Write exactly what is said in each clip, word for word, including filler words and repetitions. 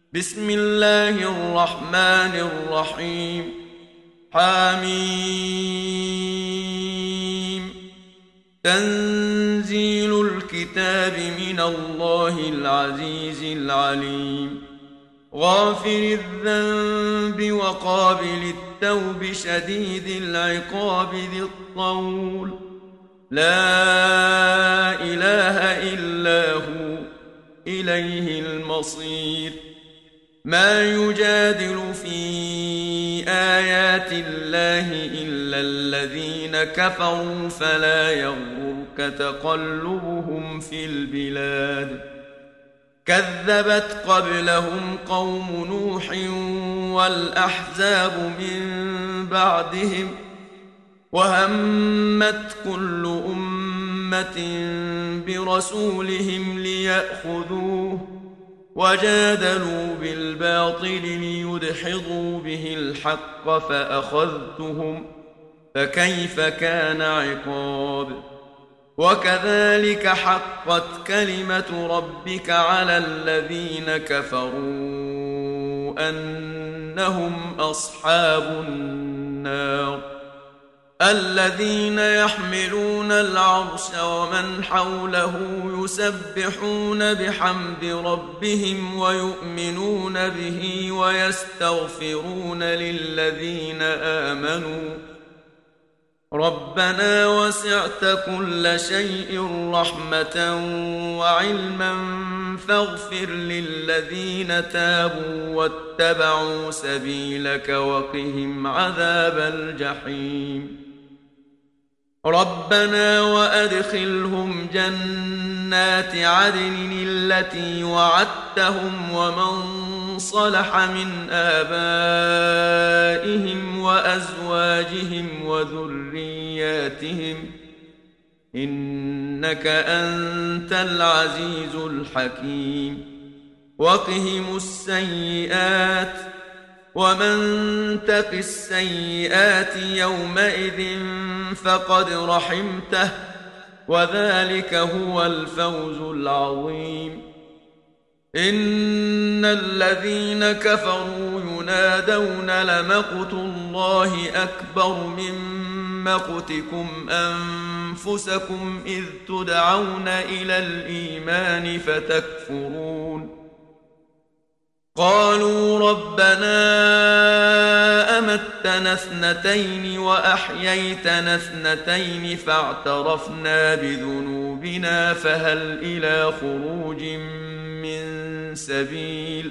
بسم الله الرحمن الرحيم. حميم. تنزيل الكتاب من الله العزيز العليم. غافر الذنب وقابل التوب شديد العقاب ذي الطول. لا إله إلا هو إليه المصير. ما يجادل في آيات الله إلا الذين كفروا فلا يغرك تقلبهم في البلاد. كذبت قبلهم قوم نوح والأحزاب من بعدهم وهمت كل أمة برسولهم ليأخذوه وجادلوا بالباطل ليدحضوا به الحق فأخذتهم فكيف كان عقاب. وكذلك حقت كلمة ربك على الذين كفروا أنهم أصحاب النار. الذين يحملون العرش ومن حوله يسبحون بحمد ربهم ويؤمنون به ويستغفرون للذين آمنوا ربنا وسعت كل شيء رحمة وعلما فاغفر للذين تابوا واتبعوا سبيلك وقهم عذاب الجحيم. ربنا وأدخلهم جنات عدن التي وعدتهم ومن صلح من آبائهم وأزواجهم وذرياتهم إنك أنت العزيز الحكيم. وقهم السيئات ومن تق السيئات يومئذ فقد رحمته وذلك هو الفوز العظيم. إن الذين كفروا ينادون لمقت الله أكبر من مقتكم أنفسكم إذ تدعون إلى الإيمان فتكفرون. قالوا ربنا أمتنا اثنتين وأحييتنا اثنتين فاعترفنا بذنوبنا فهل إلى خروج من سبيل.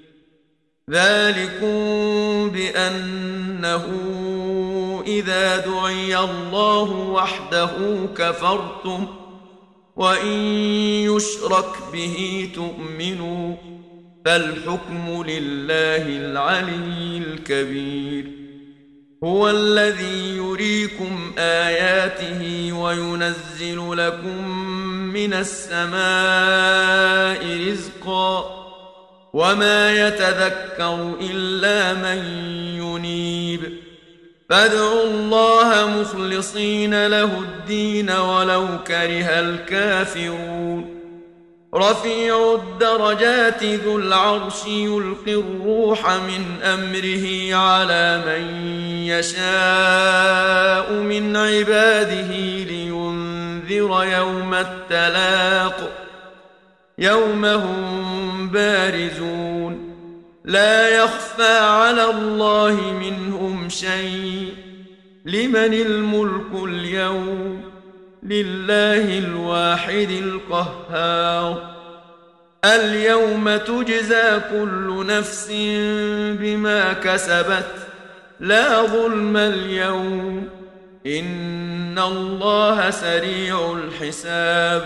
ذلكم بأنه إذا دعي الله وحده كفرتم وإن يشرك به تؤمنوا فالحكم لله العلي الكبير. هو الذي يريكم آياته وينزل لكم من السماء رزقا وما يتذكر إلا من ينيب. فادعوا الله مخلصين له الدين ولو كره الكافرون. رفيع الدرجات ذو العرش يلقي الروح من أمره على من يشاء من عباده لينذر يوم التلاق يوم هم بارزون لا يخفى على الله منهم شيء. لمن الملك اليوم لله الواحد القهار. اليوم تجزى كل نفس بما كسبت لا ظلم اليوم إن الله سريع الحساب.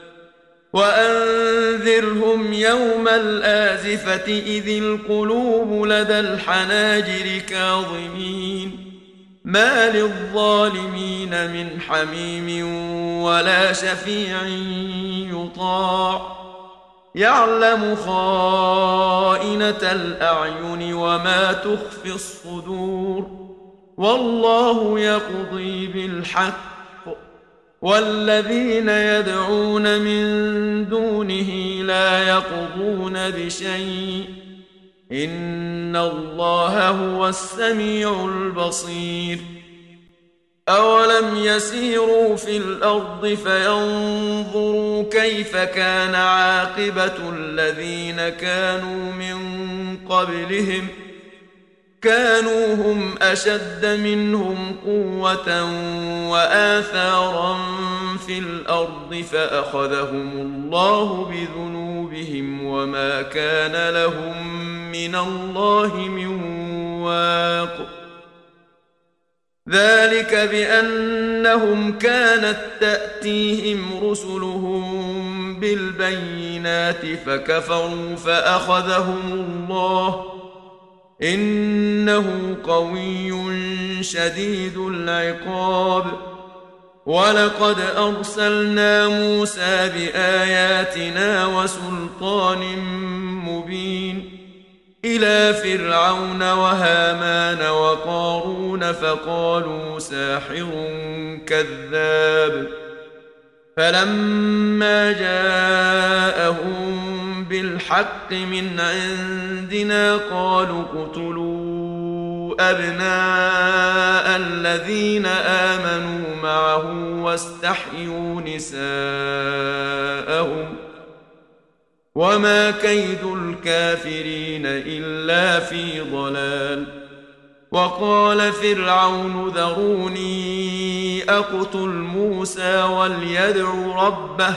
وأنذرهم يوم الآزفة إذ القلوب لدى الحناجر كاظمين ما للظالمين من حميم ولا شفيع يطاع. يعلم خائنة الأعين وما تخفي الصدور والله يقضي بالحق والذين يدعون من دونه لا يقضون بشيء إن الله هو السميع البصير أولم يسيروا في الأرض فينظروا كيف كان عاقبة الذين كانوا من قبلهم كانوا هم أشد منهم قوة وآثارا في الأرض فأخذهم الله بذنوبهم وما كان لهم من الله من واق ذلك بأنهم كانت تأتيهم رسلهم بالبينات فكفروا فأخذهم الله إنه قوي شديد العقاب ولقد أرسلنا موسى بآياتنا وسلطان مبين إلى فرعون وهامان وقارون فقالوا ساحر كذاب فلما جاءهم بالحق من عندنا قالوا اقتلوا أبناء الذين آمنوا معه واستحيوا نساءهم وما كيد الكافرين إلا في ضلال وقال فرعون ذروني أقتل موسى وليدع ربه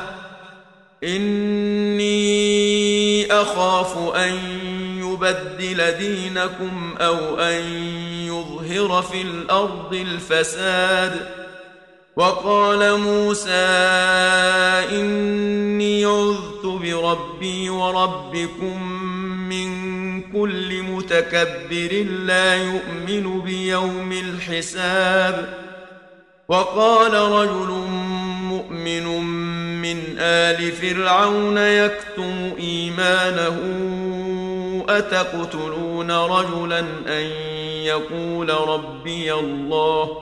إني أخاف أن يبدل دينكم أو أن يظهر في الأرض الفساد وقال موسى إني عذت بربي وربكم من كل متكبر لا يؤمن بيوم الحساب وقال رجل مؤمن من آل فرعون يكتم إيمانه أتقتلون رجلا أن يقول ربي الله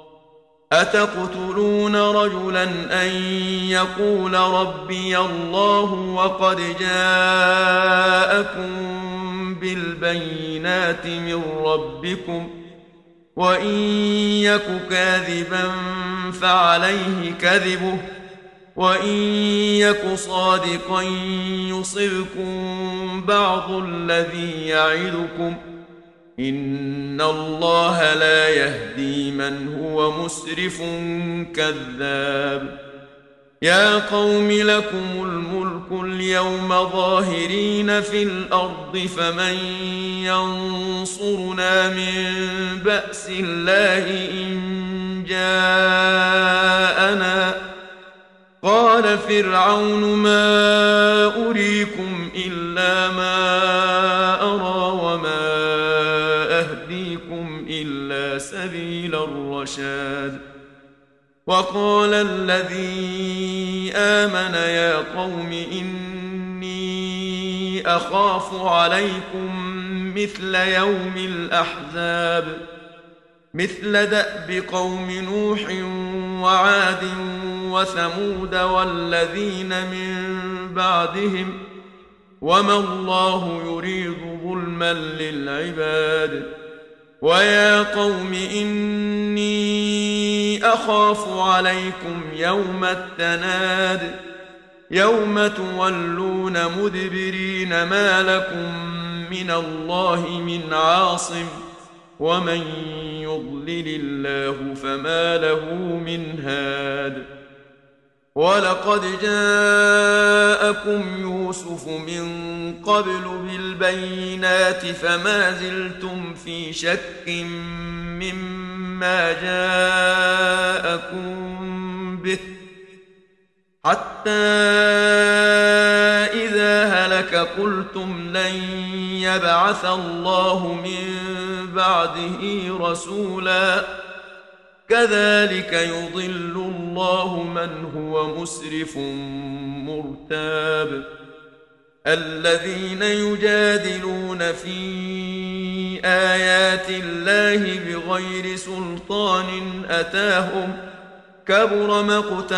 أتقتلون رجلا أن يقول ربي الله وقد جاءكم بالبينات من ربكم وإن يك كاذبا فعليه كذبه وإن يك صادقا يصبكم بعض الذي يعدكم إن الله لا يهدي من هو مسرف كذاب يا قوم لكم الملك اليوم ظاهرين في الأرض فمن ينصرنا من بأس الله إن جاءنا قال فرعون ما أريكم إلا ما أرى وما أهديكم إلا سبيل الرشاد وقال الذي آمن يا قوم إني أخاف عليكم مثل يوم الأحزاب مثل دأب قوم نوح وعاد وثمود والذين من بعدهم وما الله يريد ظلما للعباد ويا قوم إني أخاف عليكم يوم التناد يوم تولون مدبرين ما لكم من الله من عاصم ومن يضلل الله فما له من هاد ولقد جاءكم يوسف من قبل بالبينات فما زلتم في شك مما جاءكم به حتى إذا هلك قلتم لن يبعث الله من بعده رسولا كذلك يضل الله من هو مسرف مرتاب الذين يجادلون في آيات الله بغير سلطان أتاهم كبر مقتا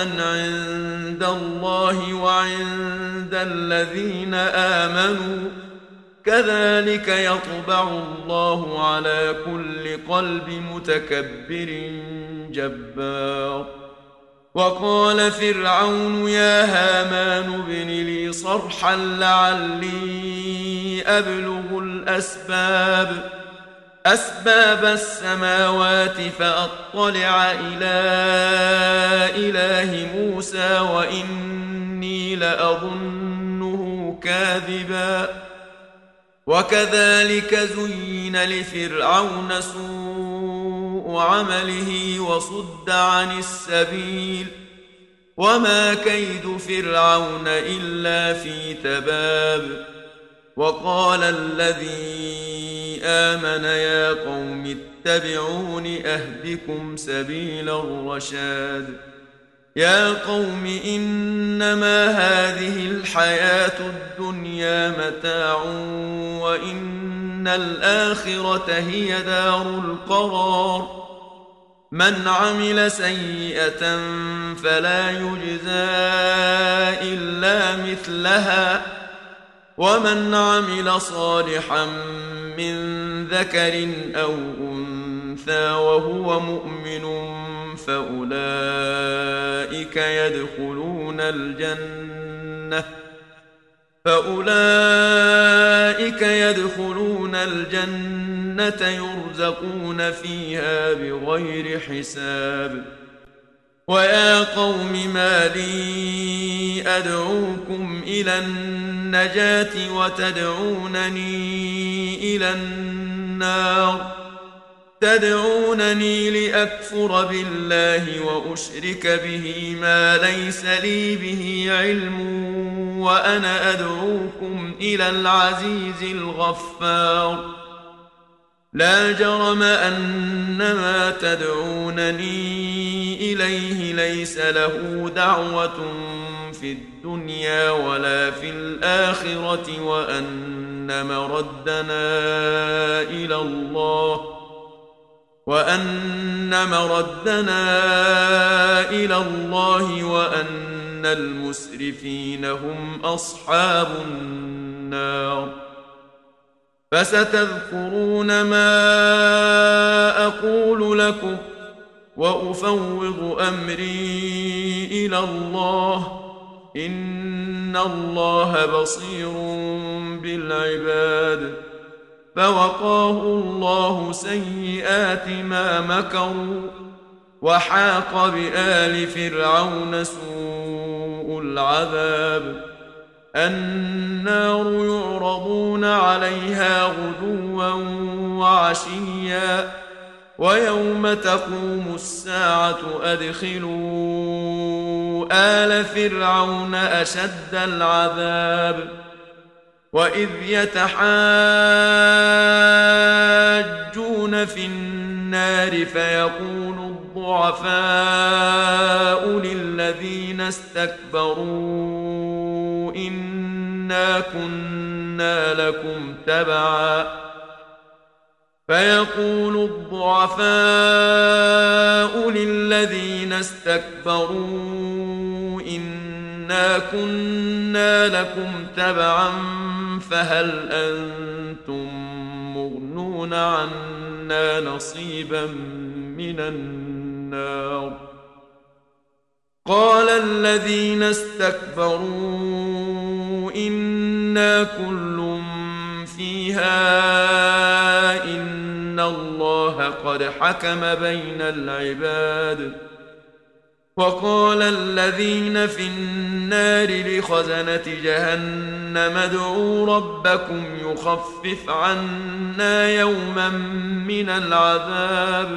عند الله وعند الذين آمنوا كذلك يطبع الله على كل قلب متكبر جبار. وقال فرعون يا هامان ابن لي صرحا لعلي أبلغ الأسباب أسباب السماوات فأطلع إلى إله موسى وإني لأظنه كاذبا. وكذلك زين لفرعون سوء عمله وصد عن السبيل وما كيد فرعون إلا في تباب. وقال الذي آمن يا قوم اتبعون أهدكم سبيل الرشاد. يا قوم إنما هذه الحياة الدنيا متاع وإن الآخرة هي دار القرار. من عمل سيئة فلا يجزى إلا مثلها ومن عمل صالحا من ذكر أو أنثى وهو مؤمن فأولئك يدخلون الجنة فأولئك يدخلون الجنة يرزقون فيها بغير حساب. ويا قوم ما لي أدعوكم إلى النجاة وتدعونني إلى النار تدعونني لأكفر بالله وأشرك به ما ليس لي به علم وأنا أدعوكم إلى العزيز الغفار. لا جرم أن ما تدعونني إليه ليس له دعوة في الدنيا ولا في الآخرة وأن مردنا إلى الله وأن مردنا إلى الله وأن المسرفين هم أصحاب النار. فستذكرون ما أقول لكم وأفوض أمري إلى الله إن الله بصير بالعباد. فوقاه الله سيئات ما مكروا وحاق بآل فرعون سوء العذاب. النار يعرضون عليها غدوا وعشيا ويوم تقوم الساعة أدخلوا آل فرعون أشد العذاب. وإذ يتحاجون في النار فيقول الضعفاء للذين استكبروا إنا كنا لكم تبعا فيقول الضعفاء للذين استكبروا إنا كنا لكم تبعا فهل أنتم مغنون عنا نصيبا من النار. قال الذين استكبروا إنا كل فيها إن الله قد حكم بين العباد. وقال الذين في النار لخزنة جهنم ادعوا ربكم يخفف عنا يوما من العذاب.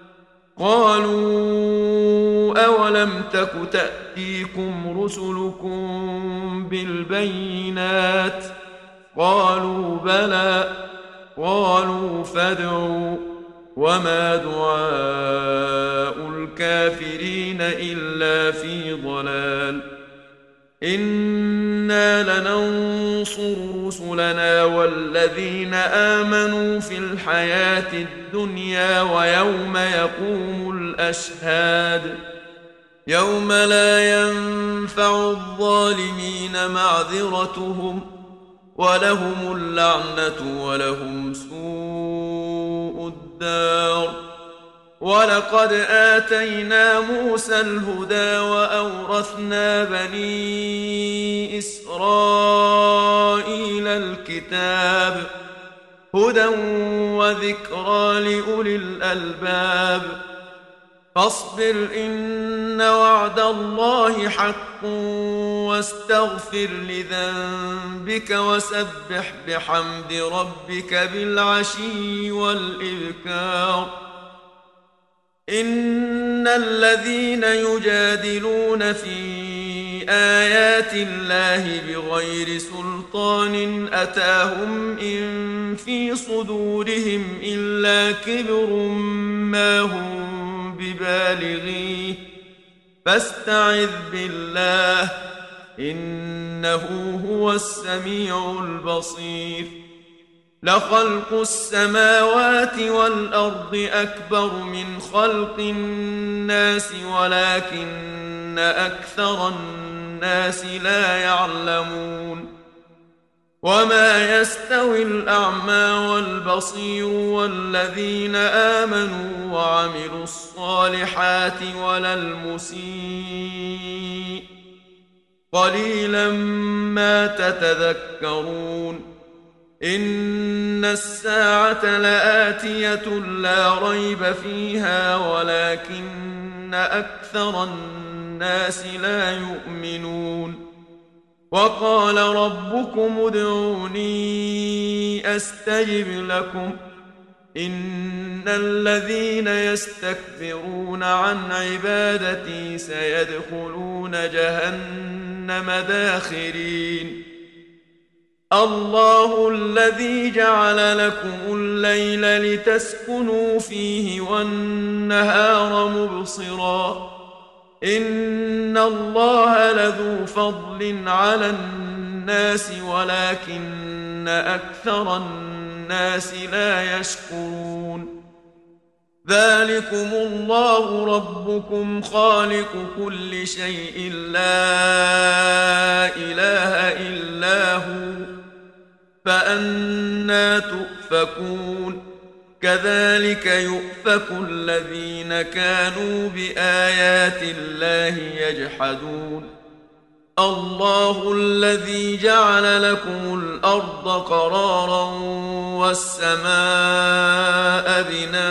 قالوا أولم تك تأتيكم رسلكم بالبينات قالوا بلى قالوا فادعوا وما دعاء الكافرين إلا في ضلال. إنا لننصر رسلنا والذين آمنوا في الحياة الدنيا ويوم يقوم الأشهاد. يوم لا ينفع الظالمين معذرتهم ولهم اللعنة ولهم سوء الدار. ولقد آتينا موسى الهدى وأورثنا بني إسرائيل الكتاب هدى وذكرى لأولي الألباب. فاصبر إن وعد الله حق واستغفر لذنبك وسبح بحمد ربك بالعشي والإبكار. إن الذين يجادلون في آيات الله بغير سلطان أتاهم إن في صدورهم إلا كبر ما هم ببالغيه فاستعذ بالله إنه هو السميع البصير. لخلق السماوات والأرض أكبر من خلق الناس ولكن أكثر الناس لا يعلمون. وما يستوي الأعمى والبصير والذين آمنوا وعملوا الصالحات ولا المسيء قليلا ما تتذكرون. إن الساعة لآتية لا ريب فيها ولكن أكثر الناس لا يؤمنون. وقال ربكم ادعوني أستجب لكم إن الذين يستكبرون عن عبادتي سيدخلون جهنم داخرين. الله الذي جعل لكم الليل لتسكنوا فيه والنهار مبصرا إن الله لذو فضل على الناس ولكن أكثر الناس لا يشكرون. ذلكم الله ربكم خالق كل شيء لا إله إلا هو فأنى تؤفكون. كذلك يؤفك الذين كانوا بآيات الله يجحدون. الله الذي جعل لكم الأرض قرارا والسماء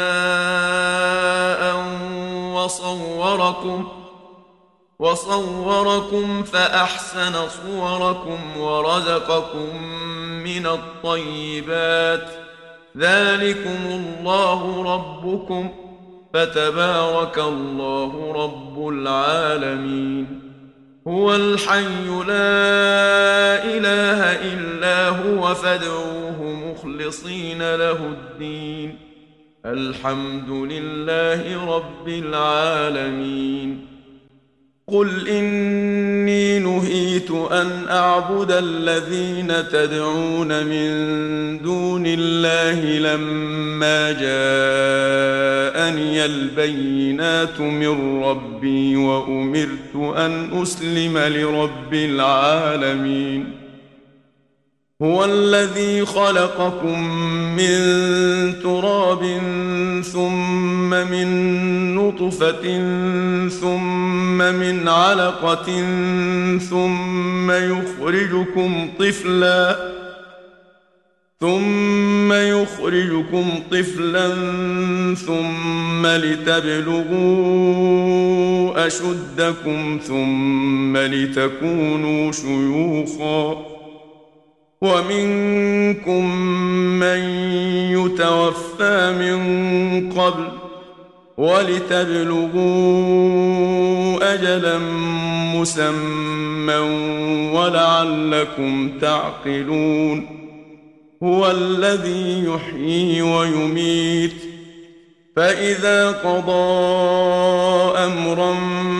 بناء وصوركم وصوركم فأحسن صوركم ورزقكم من الطيبات ذلكم الله ربكم فتبارك الله رب العالمين. هو الحي لا إله إلا هو فادعوه مخلصين له الدين الحمد لله رب العالمين. قل إني نهيت أن أعبد الذين تدعون من دون الله لما جاءني البينات من ربي وأمرت أن أسلم لرب العالمين. هو الذي خلقكم من تراب ثم من نطفة ثم من علقة ثم يخرجكم طفلا ثم يخرجكم طفلا ثم لتبلغوا أشدكم ثم لتكونوا شيوخا ومنكم من يتوفى من قبل ولتبلغوا أجلا مسمى ولعلكم تعقلون. هو الذي يحيي ويميت فإذا قضى أمرا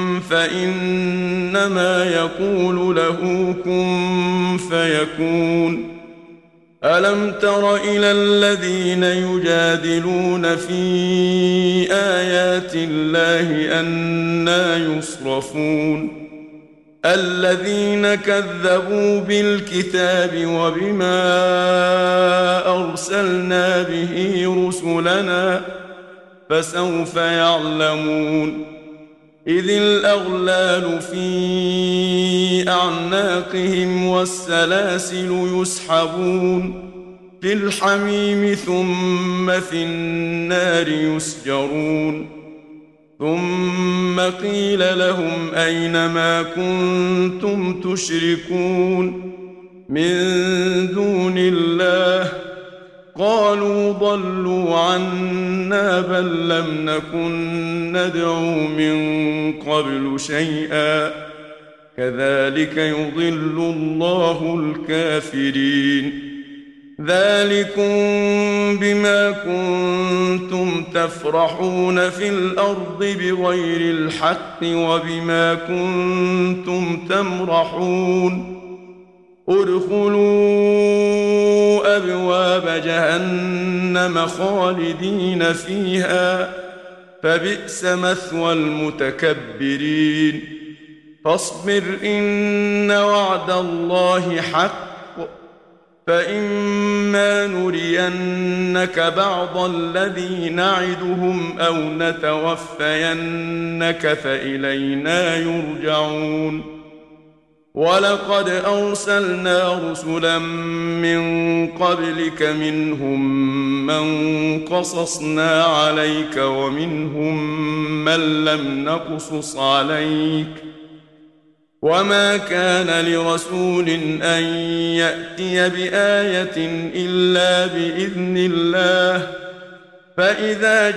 فإنما يقول له كن فيكون. ألم تر إلى الذين يجادلون في آيات الله أنى يصرفون الذين كذبوا بالكتاب وبما أرسلنا به رسلنا فسوف يعلمون إذ الأغلال في أعناقهم والسلاسل يسحبون في الحميم ثم في النار يسجرون ثم قيل لهم أين ما كنتم تشركون من دون الله قالوا ضلوا عنا بل لم نكن ندعو من قبل شيئا كذلك يضل الله الكافرين ذلكم بما كنتم تفرحون في الأرض بغير الحق وبما كنتم تمرحون ادخلوا أبواب جهنم خالدين فيها فبئس مثوى المتكبرين فاصبر إن وعد الله حق فإما نرينك بعض الذي نعدهم أو نتوفينك فإلينا يرجعون ولقد أرسلنا رسلا من قبلك منهم من قصصنا عليك ومنهم من لم نقصص عليك وما كان لرسول أن يأتي بآية إلا بإذن الله فإذا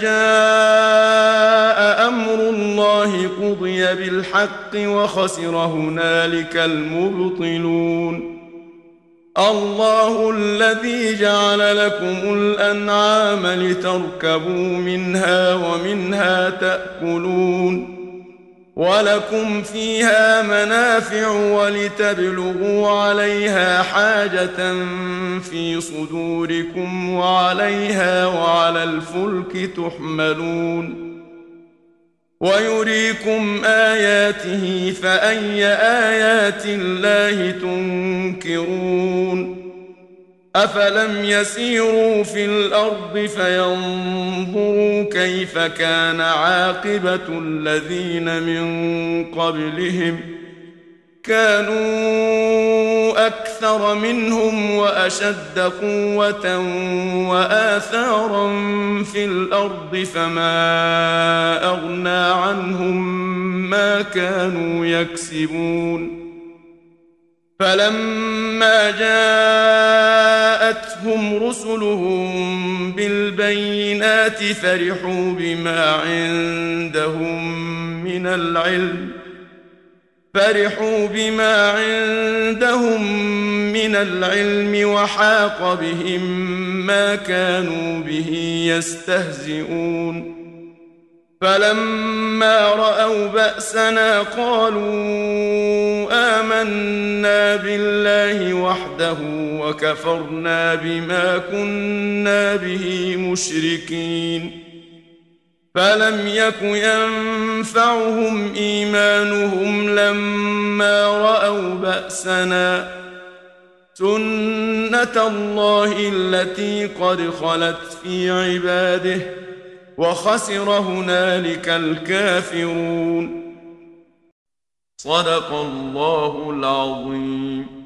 جاء أمر الله قضي بالحق وخسر هنالك المبطلون الله الذي جعل لكم الأنعام لتركبوا منها ومنها تأكلون ولكم فيها منافع ولتبلغوا عليها حاجة في صدوركم وعليها وعلى الفلك تحملون ويريكم آياته فأي آيات الله تنكرون أفلم يسيروا في الأرض فينظروا كيف كان عاقبة الذين من قبلهم كانوا أكثر منهم وأشد قوة وآثارا في الأرض فما أغنى عنهم ما كانوا يكسبون فلما جاءتهم رسلهم بالبينات فرحوا بما عندهم من العلم فرحوا بما عندهم من العلم وحاق بهم ما كانوا به يستهزئون فلما رأوا بأسنا قالوا آمنا بالله وحده وكفرنا بما كنا به مشركين فلم يك ينفعهم إيمانهم لما رأوا بأسنا سنة الله التي قد خلت في عباده وخسر هنالك الكافرون صدق الله العظيم.